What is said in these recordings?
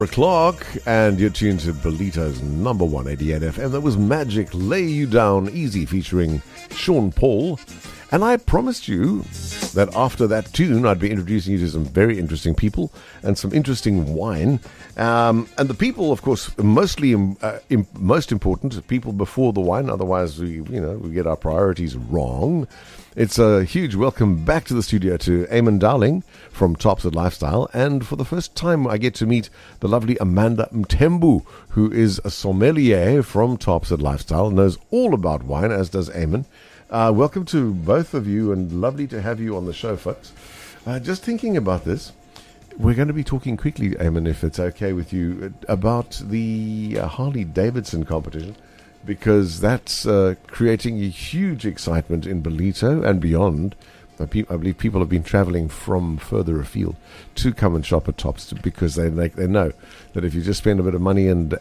O'clock, and you're tuned to Belito's number 188 FM. That was Magic Lay You Down Easy featuring Sean Paul. And I promised you that after that tune, I'd be introducing you to some very interesting people and some interesting wine. And the people, of course, mostly most important, people before the wine. Otherwise, we get our priorities wrong. It's a huge welcome back to the studio to Eamon Dowling from Tops at Lifestyle. And for the first time, I get to meet the lovely Amanda Mthembu, who is a sommelier from Tops at Lifestyle, knows all about wine, as does Eamon. Welcome to both of you, and lovely to have you on the show, folks. Just thinking about this, we're going to be talking quickly, Eamon, if it's okay with you, about the Harley-Davidson competition, because that's creating a huge excitement in Ballito and beyond. I believe people have been traveling from further afield to come and shop at Tops because they know that if you just spend a bit of money and...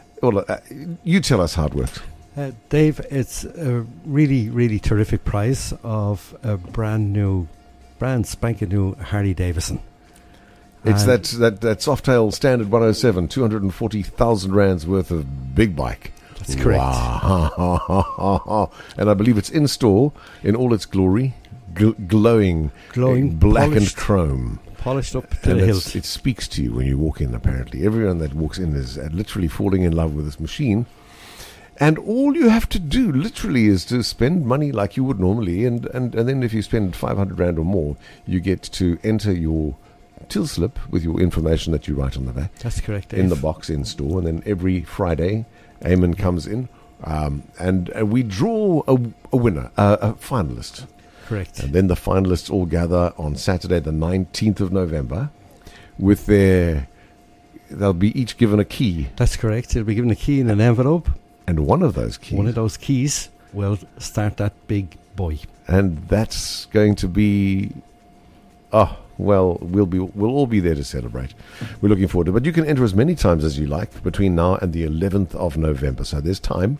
you tell us how it works. Dave, it's a really, really terrific prize of a brand spanking new Harley Davidson. It's that Softail Standard 107, 240,000 rands worth of big bike. That's correct. Wow. And I believe it's in store in all its glory, glowing black and chrome. Polished up to the hilt. It speaks to you when you walk in, apparently. Everyone that walks in is literally falling in love with this machine. And all you have to do, literally, is to spend money like you would normally. And then if you spend 500 rand or more, you get to enter your till slip with your information that you write on the back. That's correct, Dave. In the box in store. And then every Friday, Eamon comes in. And we draw a winner, a finalist. Correct. And then the finalists all gather on Saturday, the 19th of November, with they'll be each given a key. That's correct. They'll be given a key in an envelope. And one of those keys will start that big boy. And that's going to be... we'll all be there to celebrate. We're looking forward to it. But you can enter as many times as you like between now and the 11th of November. So there's time.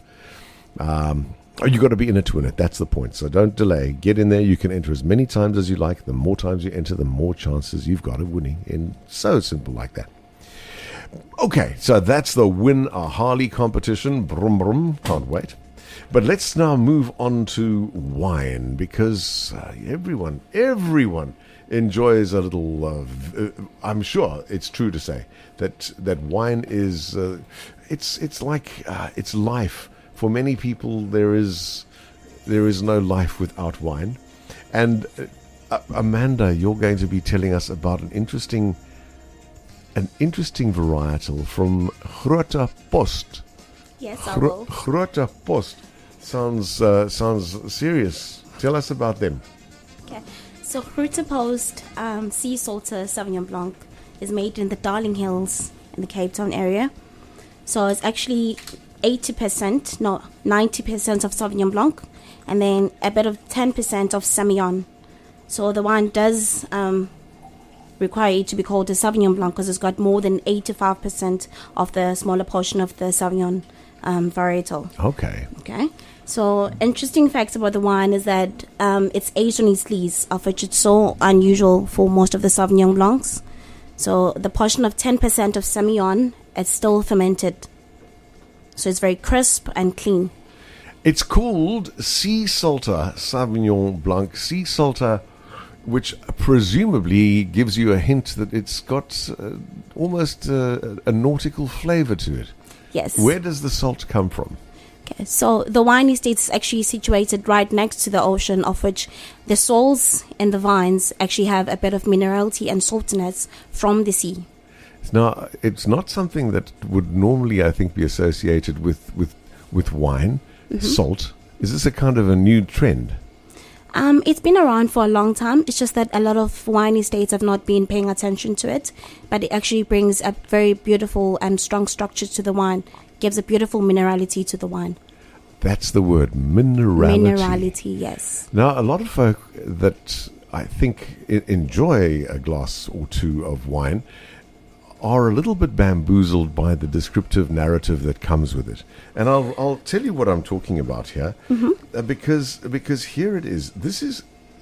You've got to be in it to win it. That's the point. So don't delay. Get in there. You can enter as many times as you like. The more times you enter, the more chances you've got of winning. And so simple like that. Okay, so that's the Win a Harley competition. Brum, brum. Can't wait. But let's now move on to wine, because everyone enjoys a little... I'm sure it's true to say that wine is... it's like... it's life. For many people, there is no life without wine. And Amanda, you're going to be telling us about an interesting varietal from Groote Post. Yes, I will. Groote Post sounds serious. Tell us about them. Okay, so Groote Post Sea Salter Sauvignon Blanc is made in the Darling Hills in the Cape Town area. So it's actually 90% of Sauvignon Blanc, and then a bit of 10% of Semillon. So the wine does require it to be called a Sauvignon Blanc because it's got more than 85% of the smaller portion of the Sauvignon varietal. Okay. So interesting facts about the wine is that it's aged on its lees, of which it's so unusual for most of the Sauvignon Blancs. So the portion of 10% of Semillon is still fermented. So it's very crisp and clean. It's called Sea Salter Sauvignon Blanc. Sea Salter, which presumably gives you a hint that it's got almost a nautical flavor to it. Yes. Where does the salt come from? Okay, so the wine estate is actually situated right next to the ocean, of which the soils in the vines actually have a bit of minerality and saltiness from the sea. Now, it's not something that would normally, I think, be associated with wine, salt. Is this a kind of a new trend? It's been around for a long time. It's just that a lot of wine estates have not been paying attention to it. But it actually brings a very beautiful and strong structure to the wine. Gives a beautiful minerality to the wine. That's the word, minerality. Minerality, yes. Now, a lot of folk that I think enjoy a glass or two of wine are a little bit bamboozled by the descriptive narrative that comes with it. And I'll tell you what I'm talking about here, because here it is. This is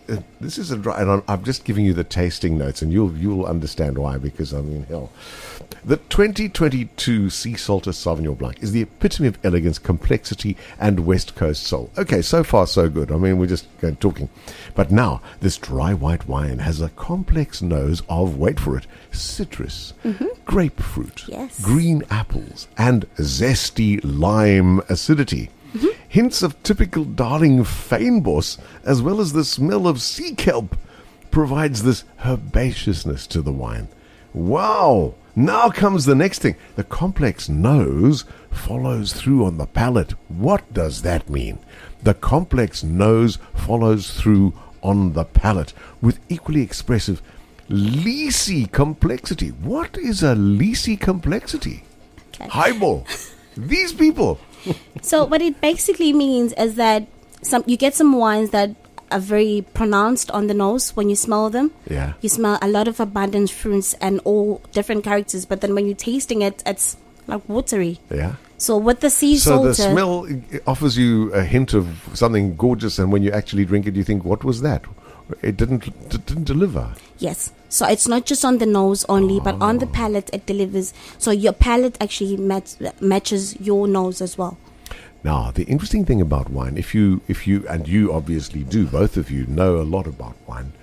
this is a dry, and I'm just giving you the tasting notes, and you'll understand why. Because I mean, hell, the 2022 Sea Salter Sauvignon Blanc is the epitome of elegance, complexity, and West Coast soul. Okay, so far so good. I mean, we're just talking, but now this dry white wine has a complex nose of, wait for it, citrus, grapefruit, Yes. green apples, and zesty lime acidity. Hints of typical Darling fynbos, as well as the smell of sea kelp, provides this herbaceousness to the wine. Wow! Now comes the next thing. The complex nose follows through on the palate. What does that mean? The complex nose follows through on the palate with equally expressive leesy complexity. What is a leesy complexity? Okay. Highball. These people. So what it basically means is that you get some wines that are very pronounced on the nose when you smell them. Yeah. You smell a lot of abundant fruits and all different characters, but then when you're tasting it, it's like watery. Yeah. So with the sea So salter, the smell offers you a hint of something gorgeous, and when you actually drink it, you think, "What was that?" It didn't deliver. yes. So it's not just on the nose only, but on the palate it delivers. So your palate actually matches your nose as well. Now, the interesting thing about wine, if you and you obviously do, both of you know a lot about wine.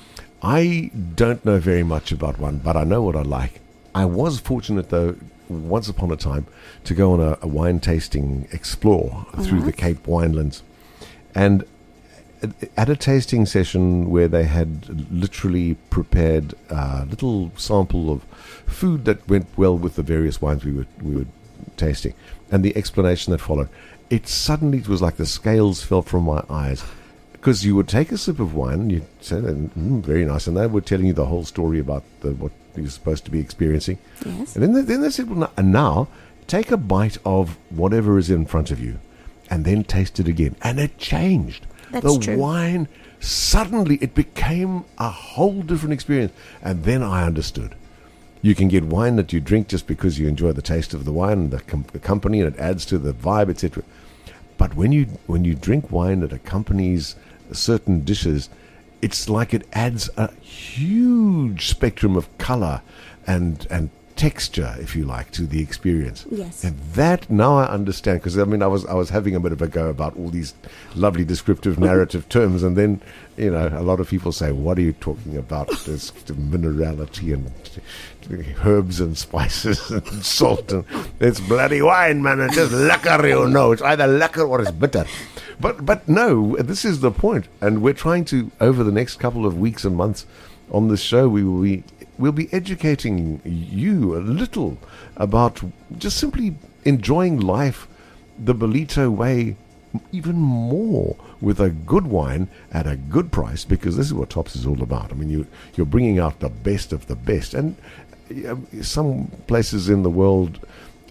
I don't know very much about wine, but I know what I like. I was fortunate, though, once upon a time, to go on a wine tasting explore through the Cape Winelands. And at a tasting session where they had literally prepared a little sample of food that went well with the various wines we were tasting, and the explanation that followed, it was like the scales fell from my eyes, because you would take a sip of wine and you'd say, very nice, and they were telling you the whole story about what you're supposed to be experiencing. Yes. And then they said, well, now take a bite of whatever is in front of you and then taste it again. And it changed. That's the true. wine, suddenly it became a whole different experience. And then I understood. You can get wine that you drink just because you enjoy the taste of the wine, the company, and it adds to the vibe, etc. But when you drink wine that accompanies certain dishes, it's like it adds a huge spectrum of color and texture, if you like, to the experience. Yes. And that now I understand, because I mean I was having a bit of a go about all these lovely descriptive narrative terms, and then a lot of people say, "What are you talking about? There's minerality and herbs and spices and salt, and it's bloody wine, man. It's just liquor, It's either liquor or it's bitter." But no, this is the point, and we're trying to, over the next couple of weeks and months on this show, we'll be educating you a little about just simply enjoying life the Ballito way even more, with a good wine at a good price, because this is what Tops is all about. I mean, you're bringing out the best of the best, and some places in the world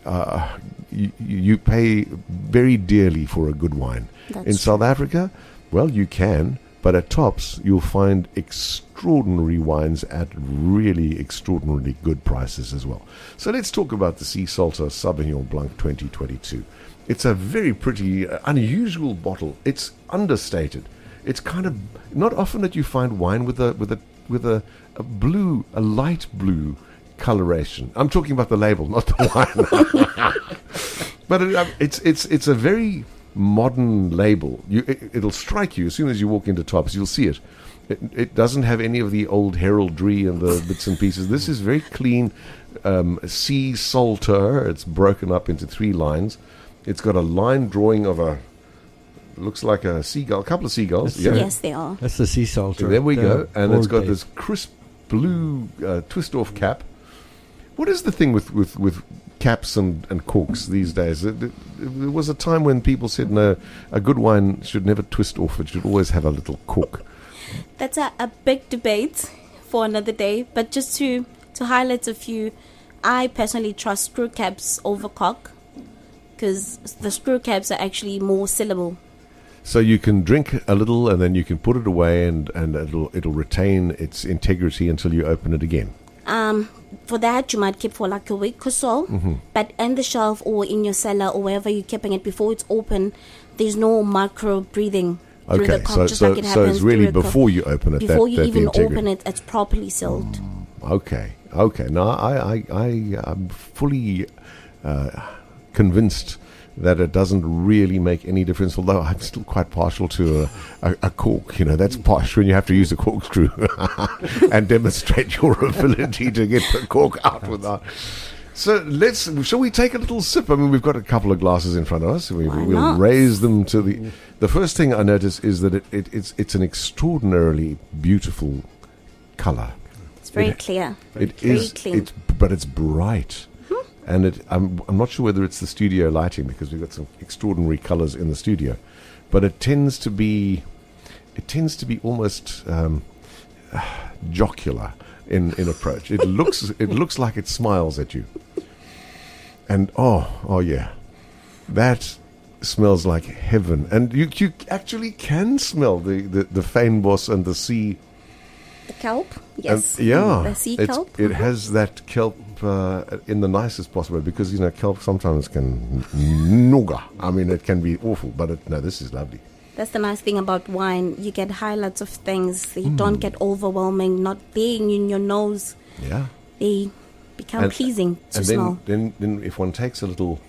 you pay very dearly for a good wine. That's in South Africa, well, you can, but at Tops you'll find extraordinary wines at really extraordinarily good prices as well. So let's talk about the Sea Salter Sauvignon Blanc 2022. It's a very pretty, unusual bottle. It's understated. It's kind of not often that you find wine with a light blue coloration. I'm talking about the label, not the wine. But it's a very modern label. It'll strike you as soon as you walk into Tops. You'll see it. It doesn't have any of the old heraldry and the bits and pieces. This is very clean. Sea Salter. It's broken up into 3 lines. It's got a line drawing of looks like a seagull, a couple of seagulls. Yeah. Yes, they are. That's the Sea Salter. So there we go. And it's got Old this crisp blue twist-off cap. What is the thing with caps and corks these days? There was a time when people said, no, a good wine should never twist off. It should always have a little cork. That's a big debate for another day. But just to highlight a few, I personally trust screw caps over cork, because the screw caps are actually more sellable. So you can drink a little and then you can put it away and it'll retain its integrity until you open it again. For that, you might keep for like a week or so. But in the shelf or in your cellar or wherever you're keeping it before it's open, there's no micro breathing through Okay, the cork, just like it so happens it's really through a cork. before you open it. Before you that even the integrity. open it, it's properly sealed. Okay. No, I'm fully convinced that it doesn't really make any difference, although I'm still quite partial to a cork. You know, that's posh when you have to use a corkscrew and demonstrate your ability to get the cork out without. So shall we take a little sip? I mean, we've got a couple of glasses in front of us. We'll not? raise them to the first thing I notice is that it's an extraordinarily beautiful color. It's very clear. It very is, clean. but it's bright. And I'm not sure whether it's the studio lighting because we've got some extraordinary colors in the studio, but it tends to be almost jocular in approach. It looks like it smiles at you. And oh yeah, that smells like heaven. And you actually can smell the fynbos and the sea. The kelp, yes. The sea kelp. It has that kelp in the nicest possible way because, you know, kelp sometimes can nooga. I mean, it can be awful, but no, this is lovely. That's the nice thing about wine. You get highlights of things. You don't get overwhelming, not being in your nose. Yeah. They become pleasing to smell. Then if one takes a little...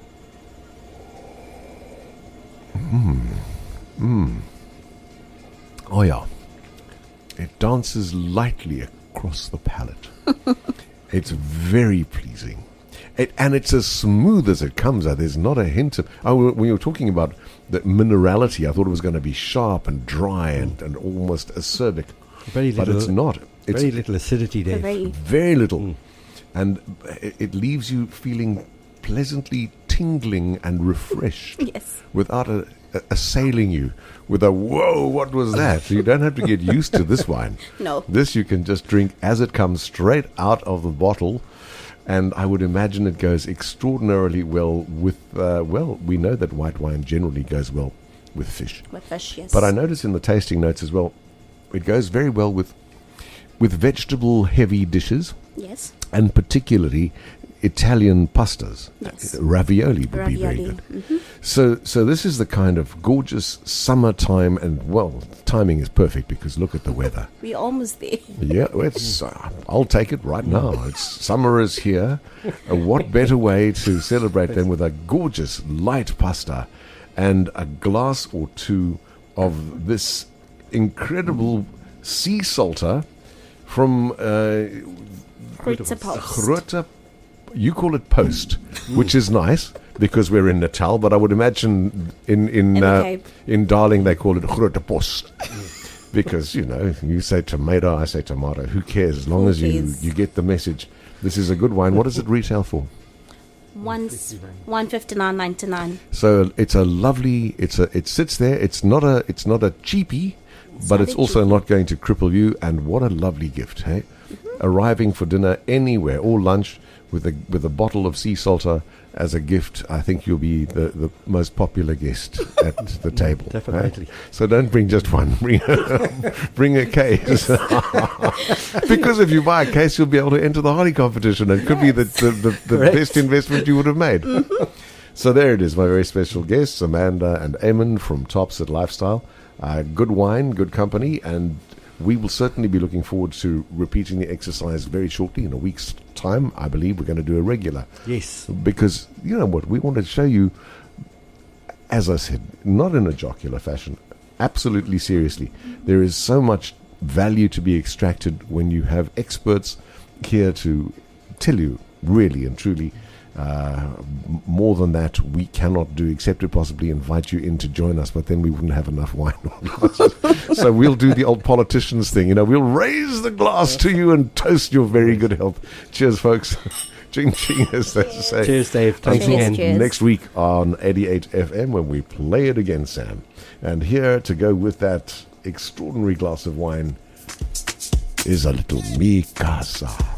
Oh, yeah. It dances lightly across the palate. It's very pleasing. And it's as smooth as it comes out. There's not a hint of... Oh, when you were talking about the minerality, I thought it was going to be sharp and dry and almost acerbic. Very little, but it's not. It's very little acidity there. very little. And it leaves you feeling pleasantly tingling and refreshed. Yes. Without assailing you with a, whoa, what was that? You don't have to get used to this wine. No. This you can just drink as it comes straight out of the bottle. And I would imagine it goes extraordinarily well with, we know that white wine generally goes well with fish. With fish, yes. But I notice in the tasting notes as well, it goes very well with vegetable-heavy dishes. Yes. And particularly Italian pastas. Yes. Ravioli would be very good. Mm-hmm. So this is the kind of gorgeous summertime, and, well, timing is perfect because look at the weather. We're almost there. Yeah, I'll take it right now. Summer is here. What better way to celebrate than with a gorgeous light pasta and a glass or two of this incredible sea salter from Grootse. You call it Post, which is nice because we're in Natal, but I would imagine in Darling they call it Grote Post. Because, you know, you say tomato, I say tomato. Who cares? As long as you get the message. This is a good wine. What does it retail for? $159.99. So it's a lovely. It sits there. It's not a cheapie, but it's also not going to cripple you. And what a lovely gift, hey? Arriving for dinner anywhere or lunch with a bottle of sea salter as a gift, I think you'll be the most popular guest at the table. Definitely. Right? So don't bring just one. Bring a case. Because if you buy a case, you'll be able to enter the Hardy competition. It could be the best investment you would have made. So there it is, my very special guests, Amanda and Eamon from Topset Lifestyle. Good wine, good company, and we will certainly be looking forward to repeating the exercise very shortly. In a week's time, I believe we're going to do a regular. Yes. Because, you know what, we want to show you, as I said, not in a jocular fashion, absolutely seriously. There is so much value to be extracted when you have experts here to tell you, really and truly, more than that we cannot do, except to possibly invite you in to join us, but then we wouldn't have enough wine or glasses. So we'll do the old politicians thing, you know, we'll raise the glass to you and toast your very good health. Cheers, folks. Ching ching, as they say. Cheers, Dave. Thanks again. Cheers. Next week on 88 FM when we play it again, Sam. And here to go with that extraordinary glass of wine is a little Mi Casa.